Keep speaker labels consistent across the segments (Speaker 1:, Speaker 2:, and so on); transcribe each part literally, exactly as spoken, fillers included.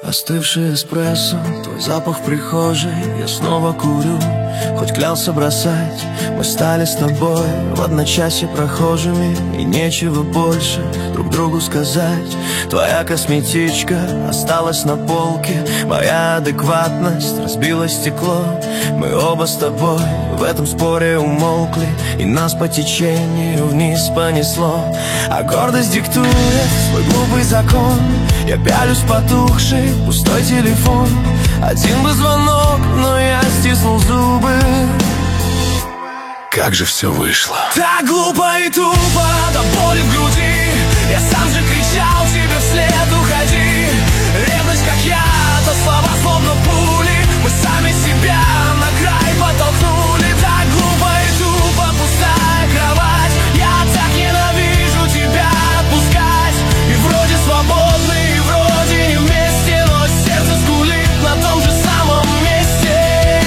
Speaker 1: Остывший эспрессо, твой запах в прихожей, я снова курю. Хоть клялся бросать, мы стали с тобой в одночасье прохожими, и нечего больше друг другу сказать. Твоя косметичка осталась на полке, моя адекватность разбила стекло. Мы оба с тобой в этом споре умолкли, и нас по течению вниз понесло. А гордость диктует свой глупый закон. Я пялюсь в потухший пустой телефон. Один бы звонок, но я стиснул зубы.
Speaker 2: Как же все вышло.
Speaker 1: Так глупо и тупо, до боли в груди. Я сам же кричал тебе вслед: уходи. Ревность как яд, а слова словно пули. Мы сами себя на край подтолкнули. Так глупо и тупо, пустая кровать. Я так ненавижу тебя отпускать. И вроде свободны, и вроде не вместе, но сердце скулит на том же самом месте.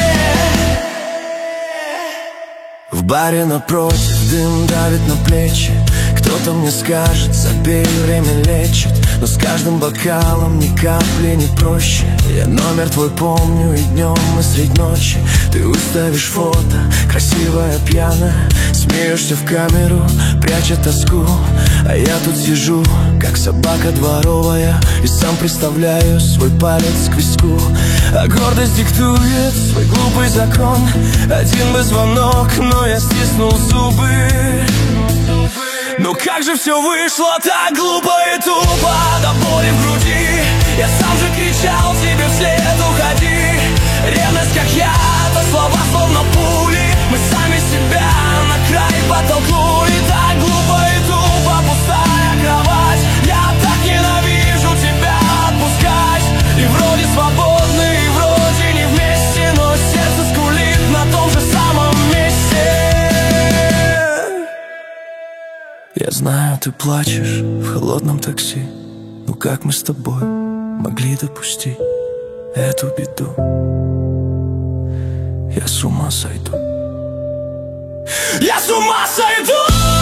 Speaker 1: В баре напротив дым давит на плечи. Кто-то мне скажет: забей, время лечит. Но с каждым бокалом ни капли не проще. Я номер твой помню и днем, и средь ночи. Ты выставишь фото, красивая, пьяная, смеешься в камеру, пряча тоску. А я тут сижу, как собака дворовая, и сам представляю свой палец к виску. А гордость диктует свой глупый закон. Один бы звонок, но я стиснул зубы. Но как же все вышло так глупо и тупо, до боли в груди. Я сам же кричал тебе вслед: уходи. Ревность как яд, а слова словно пули. Мы сами себя на край подтолкнули. Так глупо и тупо, пустая кровать. Я так ненавижу тебя отпускать. И вроде свободны, и вроде не вместе, но сердце скулит на том же самом месте. Я знаю, ты плачешь в холодном такси. Ну как мы с тобой могли допустить эту беду? Я с ума сойду. Я с ума сойду!